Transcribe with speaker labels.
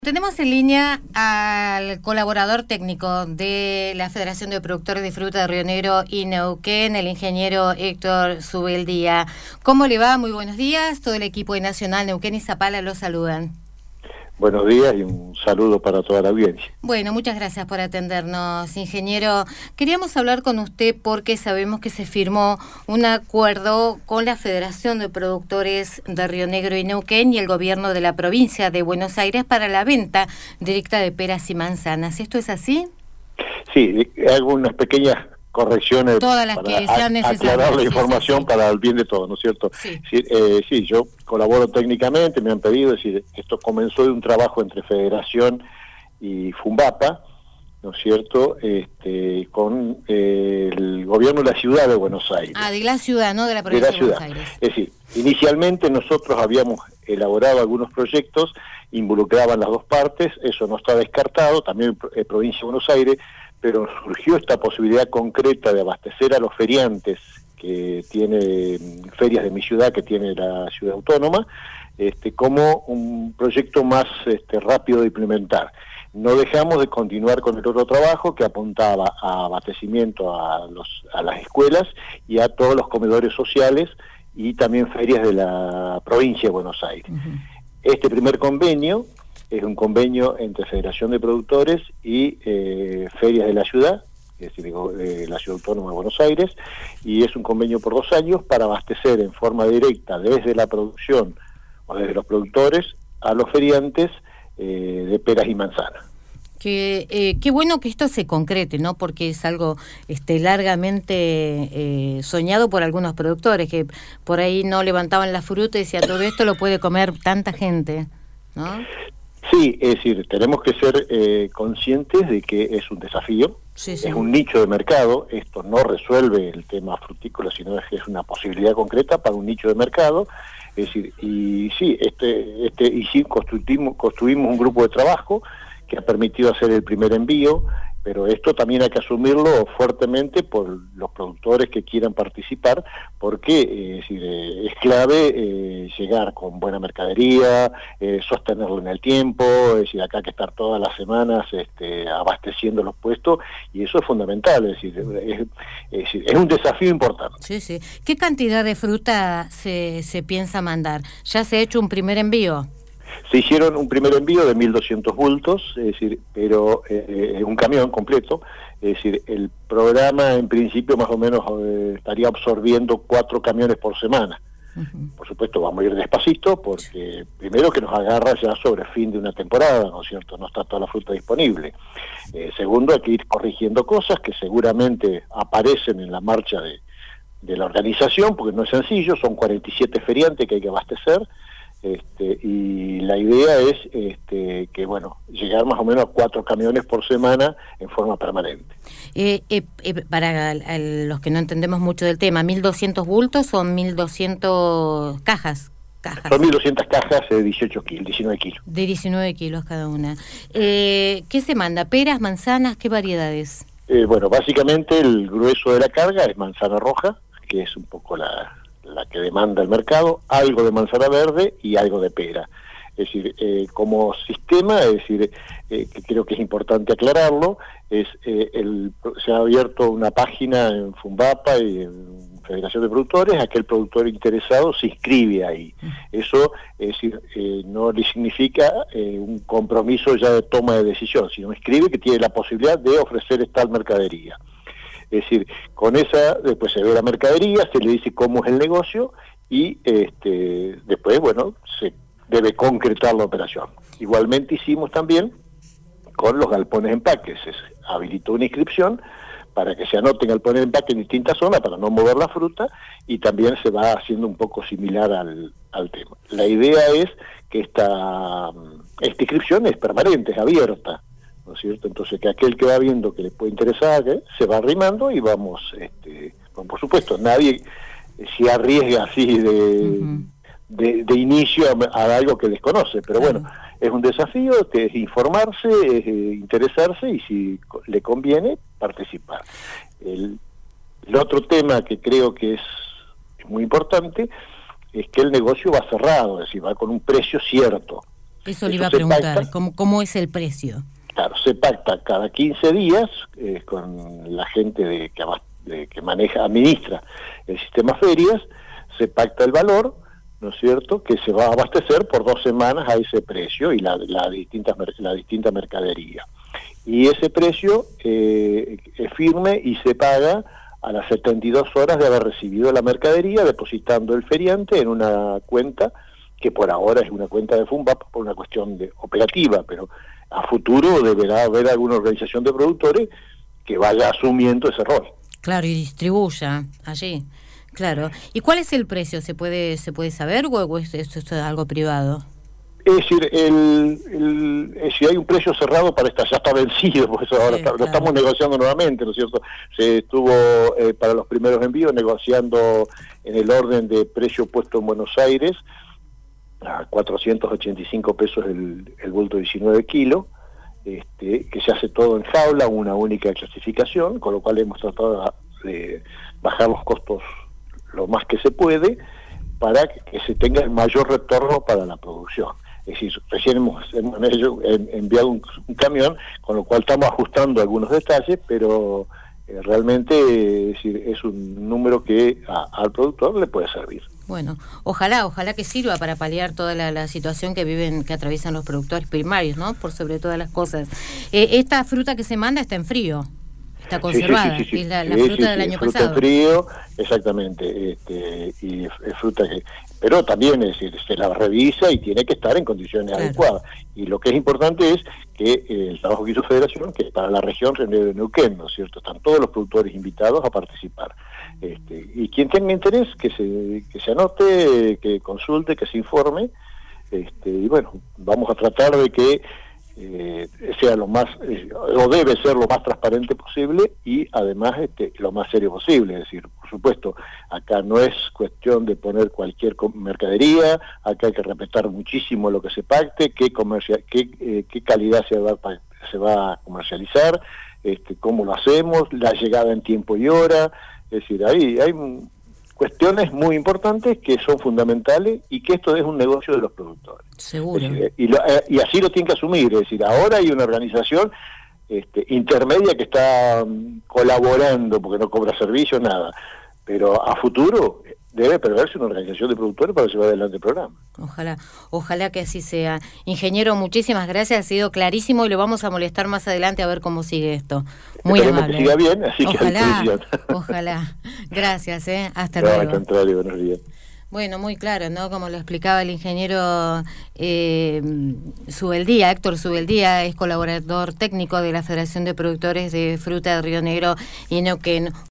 Speaker 1: Tenemos en línea al colaborador técnico de la Federación de Productores de Fruta de Río Negro y Neuquén, el ingeniero Héctor Zubeldía. ¿Cómo le va? Muy buenos días. Todo el equipo de Nacional Neuquén y Zapala los saludan.
Speaker 2: Buenos días y un saludo para toda la audiencia.
Speaker 1: Bueno, muchas gracias por atendernos, ingeniero. Queríamos hablar con usted porque sabemos que se firmó un acuerdo con la Federación de Productores de Río Negro y Neuquén y el gobierno de la provincia de Buenos Aires para la venta directa de peras y manzanas. ¿Esto es así?
Speaker 2: Sí, hago unas pequeñas correcciones
Speaker 1: todas las
Speaker 2: para
Speaker 1: que sean necesarias,
Speaker 2: aclarar la información para el bien de todos, ¿no es cierto?
Speaker 1: Sí.
Speaker 2: Sí, yo colaboro técnicamente, me han pedido, es decir, esto comenzó de un trabajo entre Federación y Fumbapa, ¿no es cierto?, con el gobierno de la ciudad de Buenos Aires.
Speaker 1: Ah, de la ciudad, no de la provincia de Buenos Aires.
Speaker 2: Es decir, inicialmente nosotros habíamos elaborado algunos proyectos, involucraban las dos partes, eso no está descartado, también provincia de Buenos Aires, pero surgió esta posibilidad concreta de abastecer a los feriantes que tiene ferias de mi ciudad, que tiene la ciudad autónoma, como un proyecto más rápido de implementar. No dejamos de continuar con el otro trabajo que apuntaba a abastecimiento a las escuelas y a todos los comedores sociales y también ferias de la provincia de Buenos Aires. Uh-huh. Este primer convenio es un convenio entre Federación de Productores y ferias de la ciudad, es decir, la Ciudad Autónoma de Buenos Aires, y es un convenio por 2 años para abastecer en forma directa desde la producción o desde los productores a los feriantes de peras y manzanas.
Speaker 1: Qué bueno que esto se concrete, ¿no? Porque es algo largamente soñado por algunos productores que por ahí no levantaban la fruta y decían, todo esto lo puede comer tanta gente, ¿no?
Speaker 2: Sí, es decir, tenemos que ser conscientes de que es un desafío, sí. Es un nicho de mercado, esto no resuelve el tema frutícola, sino es una posibilidad concreta para un nicho de mercado, es decir, y sí, sí construimos un grupo de trabajo que ha permitido hacer el primer envío, pero esto también hay que asumirlo fuertemente por los productores que quieran participar, porque es clave llegar con buena mercadería, sostenerlo en el tiempo, es decir, acá hay que estar todas las semanas abasteciendo los puestos, y eso es fundamental, es un desafío importante.
Speaker 1: Sí, sí. ¿Qué cantidad de fruta se piensa mandar? ¿Ya se ha hecho un primer envío?
Speaker 2: Se hicieron un primer envío de 1.200 bultos, es decir, pero un camión completo, es decir, el programa en principio más o menos estaría absorbiendo 4 camiones por semana. Uh-huh. Por supuesto vamos a ir despacito porque primero que nos agarra ya sobre fin de una temporada, ¿no es cierto? No está toda la fruta disponible. Segundo, hay que ir corrigiendo cosas que seguramente aparecen en la marcha de la organización, porque no es sencillo, son 47 feriantes que hay que abastecer. Y la idea es que bueno, llegar más o menos a 4 camiones por semana en forma permanente.
Speaker 1: Para los que no entendemos mucho del tema, 1.200 bultos son 1.200 cajas.
Speaker 2: Son 1.200 cajas de 19 kilos.
Speaker 1: De 19 kilos cada una. ¿Qué se manda? ¿Peras, manzanas? ¿Qué variedades?
Speaker 2: Bueno, básicamente el grueso de la carga es manzana roja, que es un poco la que demanda el mercado, algo de manzana verde y algo de pera. Es decir, como sistema, es decir, que creo que es importante aclararlo, se ha abierto una página en Fumbapa y en Federación de Productores, aquel productor interesado se inscribe ahí. Eso, es decir, no le significa un compromiso ya de toma de decisión, sino inscribe que tiene la posibilidad de ofrecer tal mercadería. Es decir, con esa, después se ve la mercadería, se le dice cómo es el negocio y después, bueno, se debe concretar la operación. Igualmente hicimos también con los galpones de empaque, se habilitó una inscripción para que se anoten galpones de empaque en distintas zonas para no mover la fruta y también se va haciendo un poco similar al tema. La idea es que esta inscripción es permanente, es abierta, ¿no es cierto? Entonces que aquel que va viendo que le puede interesar, se va arrimando y vamos, por supuesto, nadie se arriesga así de inicio a algo que desconoce, pero bueno, es un desafío, es informarse, es interesarse y si le conviene, participar. El otro tema que creo que es muy importante es que el negocio va cerrado, es decir, va con un precio cierto.
Speaker 1: Eso le iba a preguntar, ¿cómo es el precio?
Speaker 2: Claro, se pacta cada 15 días con la gente que administra el sistema ferias, se pacta el valor, ¿no es cierto?, que se va a abastecer por 2 semanas a ese precio y la distinta mercadería. Y ese precio es firme y se paga a las 72 horas de haber recibido la mercadería, depositando el feriante en una cuenta que por ahora es una cuenta de FUNVAP por una cuestión operativa, pero a futuro deberá haber alguna organización de productores que vaya asumiendo ese rol.
Speaker 1: Claro, y distribuya allí. Claro. ¿Y cuál es el precio? ¿Se puede saber o esto es algo privado?
Speaker 2: Es decir, si hay un precio cerrado para ya está vencido, por eso ahora lo estamos negociando nuevamente, ¿no es cierto? Se estuvo para los primeros envíos negociando en el orden de precio puesto en Buenos Aires a 485 pesos el bulto de 19 kilos, que se hace todo en jaula, una única clasificación, con lo cual hemos tratado de bajar los costos lo más que se puede para que se tenga el mayor retorno para la producción. Es decir, recién hemos enviado un camión, con lo cual estamos ajustando algunos detalles, pero realmente es un número que al productor le puede servir.
Speaker 1: Bueno, ojalá que sirva para paliar toda la situación que atraviesan los productores primarios, ¿no? Por sobre todas las cosas. Esta fruta que se manda está en frío, está conservada, sí. Es la fruta del año
Speaker 2: fruta
Speaker 1: pasado.
Speaker 2: En frío, exactamente, y es fruta que... Pero también, es decir, se la revisa y tiene que estar en condiciones adecuadas. Y lo que es importante es que el trabajo que hizo Federación, que para la región de Neuquén, ¿no es cierto? Están todos los productores invitados a participar. Y quien tenga interés, que se anote, que consulte, que se informe. Y bueno, vamos a tratar de que sea lo más, o debe ser lo más transparente posible y además lo más serio posible. Es decir, por supuesto, acá no es cuestión de poner cualquier mercadería, acá hay que respetar muchísimo lo que se pacte, qué calidad se va a comercializar, cómo lo hacemos, la llegada en tiempo y hora. Es decir, hay cuestiones muy importantes que son fundamentales y que esto es un negocio de los productores.
Speaker 1: Seguro.
Speaker 2: Es decir, y así lo tienen que asumir. Es decir, ahora hay una organización intermedia que está colaborando porque no cobra servicio, nada. Pero a futuro debe preverse una organización de productores para llevar adelante el programa.
Speaker 1: Ojalá que así sea. Ingeniero, muchísimas gracias, ha sido clarísimo y lo vamos a molestar más adelante a ver cómo sigue esto. Muy
Speaker 2: Esperemos
Speaker 1: amable.
Speaker 2: Que siga bien, así
Speaker 1: Ojalá. Gracias, hasta
Speaker 2: no,
Speaker 1: luego.
Speaker 2: Al contrario, buenos días.
Speaker 1: Bueno, muy claro, ¿no? Como lo explicaba el ingeniero Subeldía, Héctor Subeldía, es colaborador técnico de la Federación de Productores de Fruta de Río Negro y Neuquén.